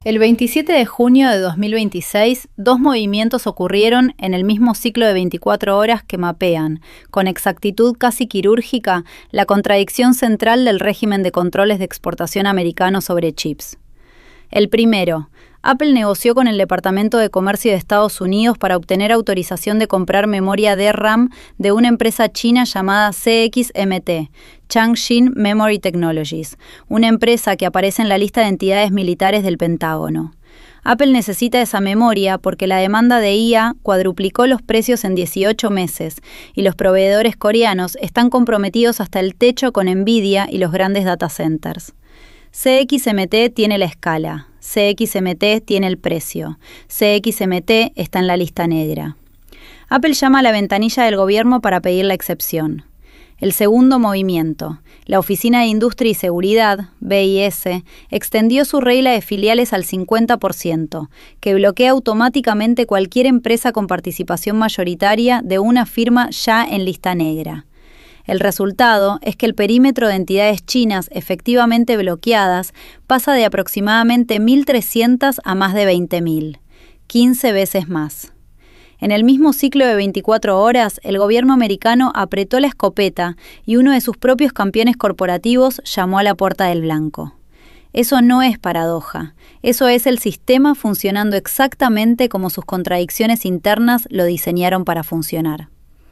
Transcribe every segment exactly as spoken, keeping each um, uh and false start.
El veintisiete de junio de dos mil veintiséis, dos movimientos ocurrieron en el mismo ciclo de veinticuatro horas que mapean, con exactitud casi quirúrgica, la contradicción central del régimen de controles de exportación americano sobre chips. El primero, Apple negoció con el Departamento de Comercio de Estados Unidos para obtener autorización de comprar memoria D RAM de una empresa china llamada C X M T, Changxin Memory Technologies, una empresa que aparece en la lista de entidades militares del Pentágono. Apple necesita esa memoria porque la demanda de I A cuadruplicó los precios en dieciocho meses y los proveedores coreanos están comprometidos hasta el techo con Nvidia y los grandes data centers. C X M T tiene la escala, C X M T tiene el precio, C X M T está en la lista negra. Apple llama a la ventanilla del gobierno para pedir la excepción. El segundo movimiento, la Oficina de Industria y Seguridad, B I S, extendió su regla de filiales al cincuenta por ciento, que bloquea automáticamente cualquier empresa con participación mayoritaria de una firma ya en lista negra. El resultado es que el perímetro de entidades chinas efectivamente bloqueadas pasa de aproximadamente mil trescientas a más de veinte mil, quince veces más. En el mismo ciclo de veinticuatro horas, el gobierno americano apretó la escopeta y uno de sus propios campeones corporativos llamó a la puerta del blanco. Eso no es paradoja, eso es el sistema funcionando exactamente como sus contradicciones internas lo diseñaron para funcionar.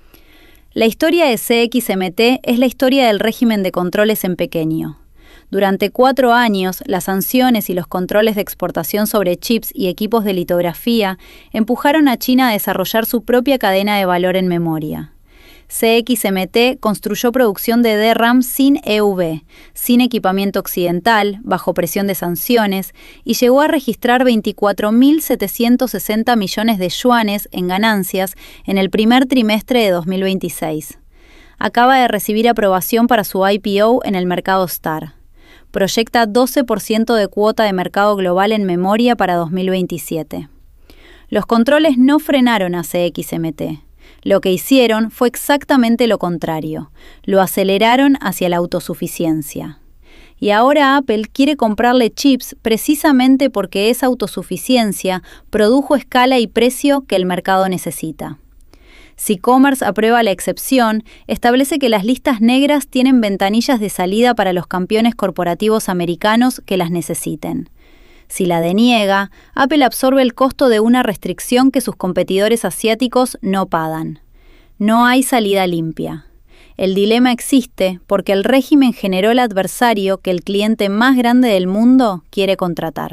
La historia de C X M T es la historia del régimen de controles en pequeño. Durante cuatro años, las sanciones y los controles de exportación sobre chips y equipos de litografía empujaron a China a desarrollar su propia cadena de valor en memoria. C X M T construyó producción de D RAM sin E U V, sin equipamiento occidental, bajo presión de sanciones, y llegó a registrar veinticuatro mil setecientos sesenta millones de yuanes en ganancias en el primer trimestre de dos mil veintiséis. Acaba de recibir aprobación para su I P O en el mercado STAR. Proyecta doce por ciento de cuota de mercado global en memoria para dos mil veintisiete. Los controles no frenaron a C X M T. Lo que hicieron fue exactamente lo contrario, lo aceleraron hacia la autosuficiencia. Y ahora Apple quiere comprarle chips precisamente porque esa autosuficiencia produjo escala y precio que el mercado necesita. Si Commerce aprueba la excepción, establece que las listas negras tienen ventanillas de salida para los campeones corporativos americanos que las necesiten. Si la deniega, Apple absorbe el costo de una restricción que sus competidores asiáticos no pagan. No hay salida limpia. El dilema existe porque el régimen generó el adversario que el cliente más grande del mundo quiere contratar.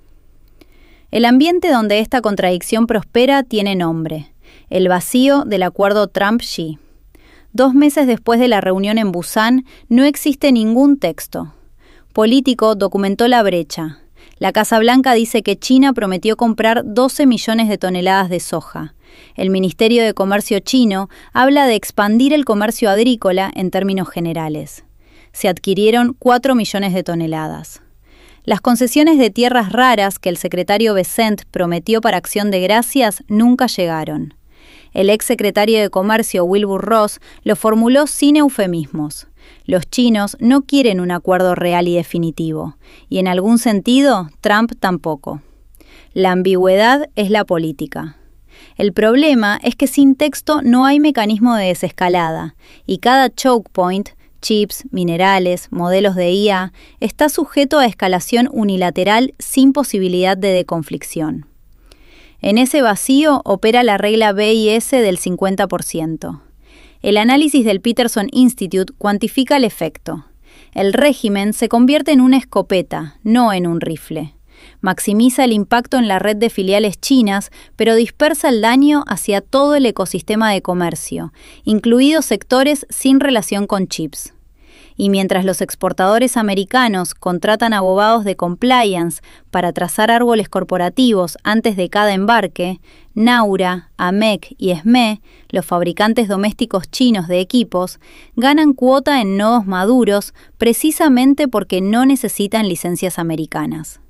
El ambiente donde esta contradicción prospera tiene nombre: el vacío del acuerdo Trump-Xi. Dos meses después de la reunión en Busan, no existe ningún texto. Político documentó la brecha. La Casa Blanca dice que China prometió comprar doce millones de toneladas de soja. El Ministerio de Comercio chino habla de expandir el comercio agrícola en términos generales. Se adquirieron cuatro millones de toneladas. Las concesiones de tierras raras que el secretario Bessent prometió para Acción de Gracias nunca llegaron. El ex secretario de Comercio Wilbur Ross lo formuló sin eufemismos. Los chinos no quieren un acuerdo real y definitivo, y en algún sentido, Trump tampoco. La ambigüedad es la política. El problema es que sin texto no hay mecanismo de desescalada, y cada choke point, chips, minerales, modelos de I A, está sujeto a escalación unilateral sin posibilidad de deconflicción. En ese vacío opera la regla B I S del cincuenta por ciento. El análisis del Peterson Institute cuantifica el efecto. El régimen se convierte en una escopeta, no en un rifle. Maximiza el impacto en la red de filiales chinas, pero dispersa el daño hacia todo el ecosistema de comercio, incluidos sectores sin relación con chips. Y mientras los exportadores americanos contratan abogados de compliance para trazar árboles corporativos antes de cada embarque, Naura, A M E C y S M E, los fabricantes domésticos chinos de equipos, ganan cuota en nodos maduros precisamente porque no necesitan licencias americanas.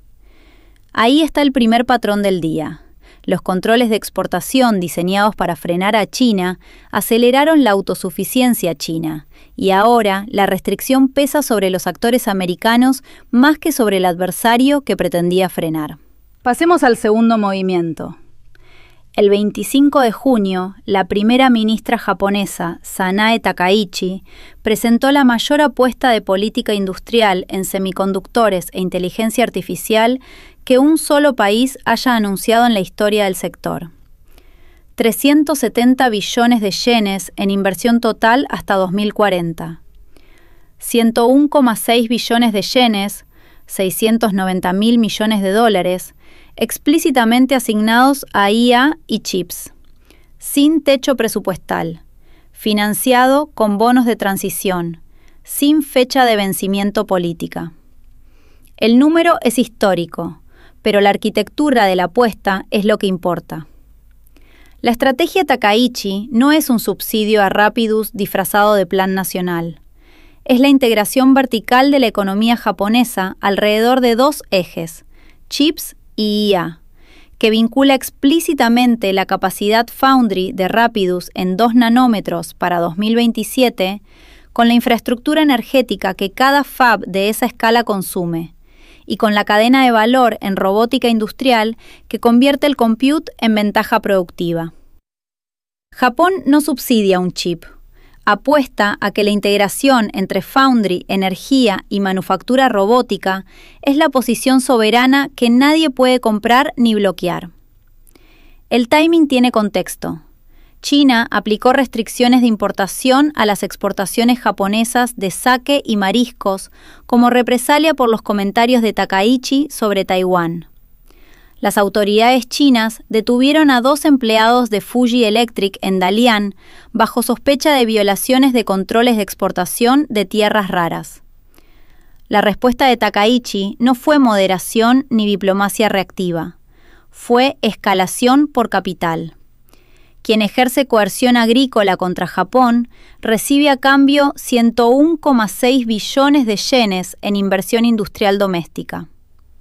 Ahí está el primer patrón del día. Los controles de exportación diseñados para frenar a China aceleraron la autosuficiencia china, y ahora la restricción pesa sobre los actores americanos más que sobre el adversario que pretendía frenar. Pasemos al segundo movimiento. El veinticinco de junio, la primera ministra japonesa, Sanae Takaichi, presentó la mayor apuesta de política industrial en semiconductores e inteligencia artificial que un solo país haya anunciado en la historia del sector. trescientos setenta billones de yenes en inversión total hasta dos mil cuarenta. ciento uno coma seis billones de yenes, seiscientos noventa mil millones de dólares, explícitamente asignados a I A y chips, sin techo presupuestal, financiado con bonos de transición, sin fecha de vencimiento política. El número es histórico, pero la arquitectura de la apuesta es lo que importa. La estrategia Takaichi no es un subsidio a Rapidus disfrazado de plan nacional. Es la integración vertical de la economía japonesa alrededor de dos ejes, chips y I A, que vincula explícitamente la capacidad Foundry de Rapidus en dos nanómetros para dos mil veintisiete con la infraestructura energética que cada fab de esa escala consume, y con la cadena de valor en robótica industrial que convierte el compute en ventaja productiva. Japón no subsidia un chip. Apuesta a que la integración entre foundry, energía y manufactura robótica es la posición soberana que nadie puede comprar ni bloquear. El timing tiene contexto. China aplicó restricciones de importación a las exportaciones japonesas de sake y mariscos como represalia por los comentarios de Takaichi sobre Taiwán. Las autoridades chinas detuvieron a dos empleados de Fuji Electric en Dalian bajo sospecha de violaciones de controles de exportación de tierras raras. La respuesta de Takaichi no fue moderación ni diplomacia reactiva, fue escalación por capital. Quien ejerce coerción agrícola contra Japón recibe a cambio ciento uno coma seis billones de yenes en inversión industrial doméstica.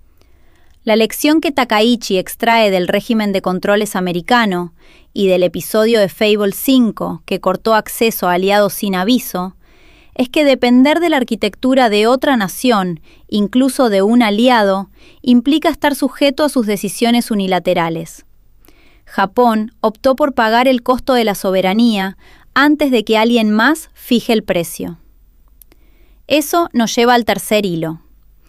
La lección que Takaichi extrae del régimen de controles americano y del episodio de Fable cinco que cortó acceso a aliados sin aviso, es que depender de la arquitectura de otra nación, incluso de un aliado, implica estar sujeto a sus decisiones unilaterales. Japón optó por pagar el costo de la soberanía antes de que alguien más fije el precio. Eso nos lleva al tercer hilo.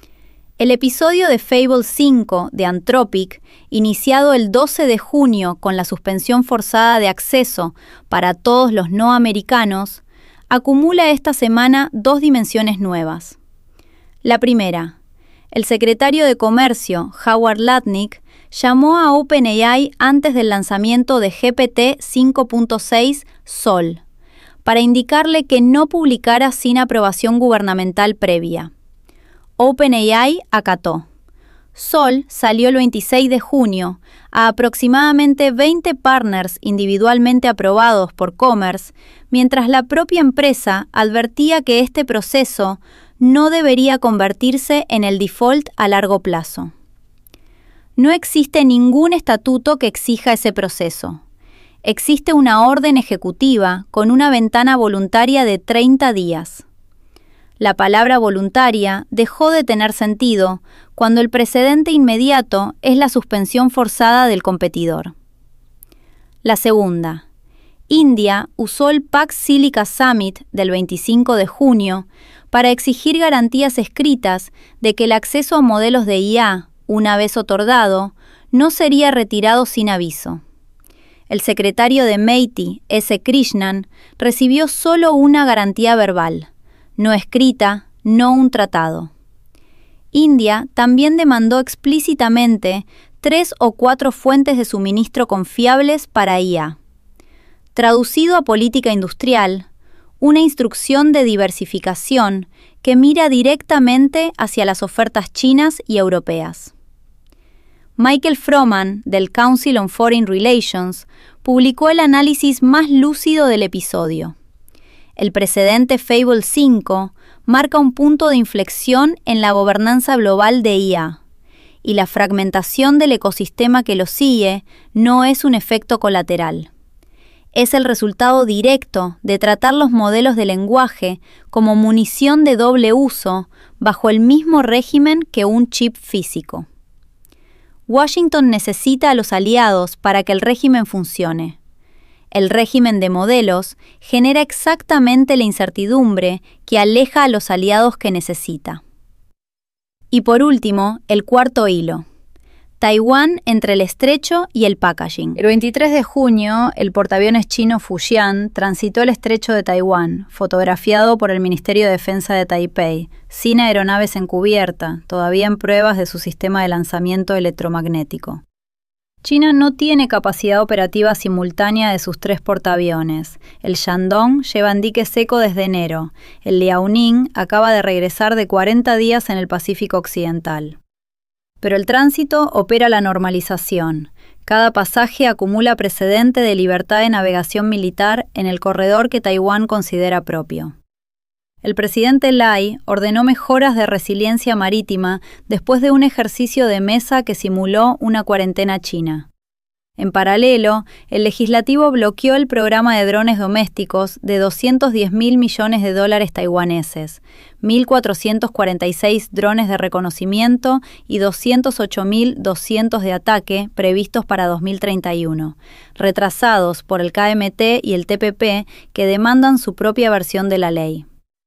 El episodio de Fable cinco de Anthropic, iniciado el doce de junio con la suspensión forzada de acceso para todos los no americanos, acumula esta semana dos dimensiones nuevas. La primera, el secretario de Comercio, Howard Lutnick, llamó a OpenAI antes del lanzamiento de G P T cinco punto seis Sol, para indicarle que no publicara sin aprobación gubernamental previa. OpenAI acató. Sol salió el veintiséis de junio a aproximadamente veinte partners individualmente aprobados por Commerce, mientras la propia empresa advertía que este proceso no debería convertirse en el default a largo plazo. No existe ningún estatuto que exija ese proceso. Existe una orden ejecutiva con una ventana voluntaria de treinta días. La palabra voluntaria dejó de tener sentido cuando el precedente inmediato es la suspensión forzada del competidor. La segunda. India usó el Pax Silica Summit del veinticinco de junio para exigir garantías escritas de que el acceso a modelos de I A, una vez otorgado, no sería retirado sin aviso. El secretario de MEITI, S. Krishnan, recibió solo una garantía verbal, no escrita, no un tratado. India también demandó explícitamente tres o cuatro fuentes de suministro confiables para I A. Traducido a política industrial, una instrucción de diversificación que mira directamente hacia las ofertas chinas y europeas. Michael Froman, del Council on Foreign Relations, publicó el análisis más lúcido del episodio. El precedente Fable cinco marca un punto de inflexión en la gobernanza global de I A, y la fragmentación del ecosistema que lo sigue no es un efecto colateral. Es el resultado directo de tratar los modelos de lenguaje como munición de doble uso bajo el mismo régimen que un chip físico. Washington necesita a los aliados para que el régimen funcione. El régimen de modelos genera exactamente la incertidumbre que aleja a los aliados que necesita. Y por último, el cuarto hilo. Taiwán entre el estrecho y el packaging. El veintitrés de junio, el portaaviones chino Fujian transitó el estrecho de Taiwán, fotografiado por el Ministerio de Defensa de Taipei, sin aeronaves en cubierta, todavía en pruebas de su sistema de lanzamiento electromagnético. China no tiene capacidad operativa simultánea de sus tres portaaviones. El Shandong lleva en dique seco desde enero. El Liaoning acaba de regresar de cuarenta días en el Pacífico Occidental. Pero el tránsito opera la normalización. Cada pasaje acumula precedente de libertad de navegación militar en el corredor que Taiwán considera propio. El presidente Lai ordenó mejoras de resiliencia marítima después de un ejercicio de mesa que simuló una cuarentena china. En paralelo, el legislativo bloqueó el programa de drones domésticos de doscientos diez mil millones de dólares taiwaneses, mil cuatrocientos cuarenta y seis drones de reconocimiento y doscientos ocho mil doscientos de ataque previstos para dos mil treinta y uno, retrasados por el K M T y el T P P que demandan su propia versión de la ley.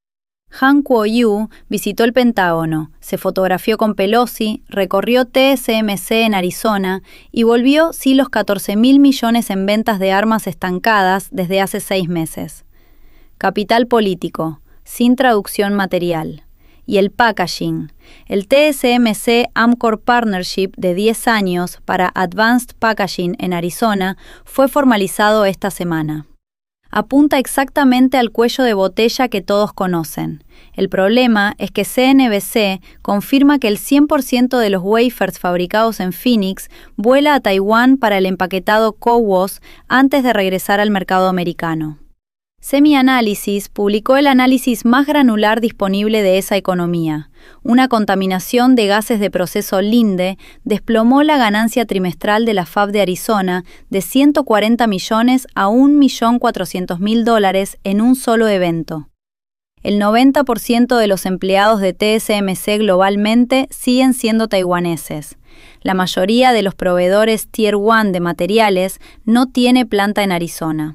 Han Kuo-yu visitó el Pentágono, se fotografió con Pelosi, recorrió T S M C en Arizona y volvió sin los catorce mil millones en ventas de armas estancadas desde hace seis meses. Capital político, sin traducción material. Y el packaging. El T S M C Amcor Partnership de diez años para Advanced Packaging en Arizona fue formalizado esta semana. Apunta exactamente al cuello de botella que todos conocen. El problema es que C N B C confirma que el cien por ciento de los wafers fabricados en Phoenix vuela a Taiwán para el empaquetado C O W O S antes de regresar al mercado americano. Semi-Analysis publicó el análisis más granular disponible de esa economía. Una contaminación de gases de proceso Linde desplomó la ganancia trimestral de la Fab de Arizona de ciento cuarenta millones a un millón cuatrocientos mil dólares en un solo evento. El noventa por ciento de los empleados de T S M C globalmente siguen siendo taiwaneses. La mayoría de los proveedores Tier uno de materiales no tiene planta en Arizona.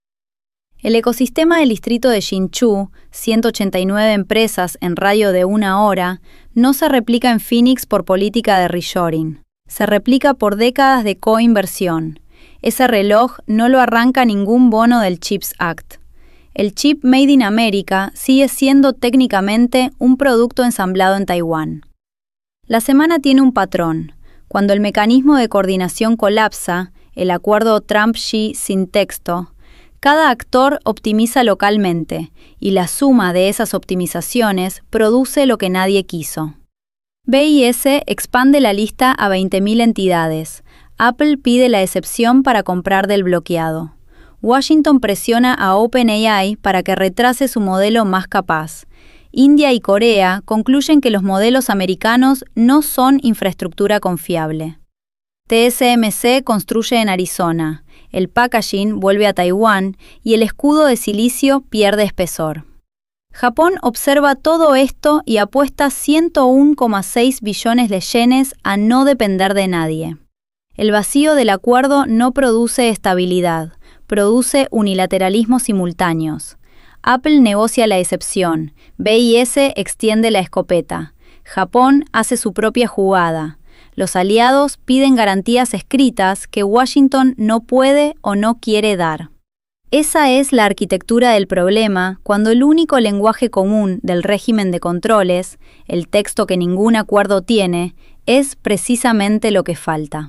El ecosistema del distrito de Hsinchu, ciento ochenta y nueve empresas en radio de una hora, no se replica en Phoenix por política de reshoring. Se replica por décadas de coinversión. Ese reloj no lo arranca ningún bono del CHIPS Act. El chip Made in America sigue siendo técnicamente un producto ensamblado en Taiwán. La semana tiene un patrón. Cuando el mecanismo de coordinación colapsa, el acuerdo Trump-Xi sin texto, cada actor optimiza localmente, y la suma de esas optimizaciones produce lo que nadie quiso. B I S expande la lista a veinte mil entidades. Apple pide la excepción para comprar del bloqueado. Washington presiona a OpenAI para que retrase su modelo más capaz. India y Corea concluyen que los modelos americanos no son infraestructura confiable. T S M C construye en Arizona. El packaging vuelve a Taiwán y el escudo de silicio pierde espesor. Japón observa todo esto y apuesta ciento uno coma seis billones de yenes a no depender de nadie. El vacío del acuerdo no produce estabilidad, produce unilateralismos simultáneos. Apple negocia la excepción, B I S extiende la escopeta, Japón hace su propia jugada. Los aliados piden garantías escritas que Washington no puede o no quiere dar. Esa es la arquitectura del problema cuando el único lenguaje común del régimen de controles, el texto que ningún acuerdo tiene, es precisamente lo que falta.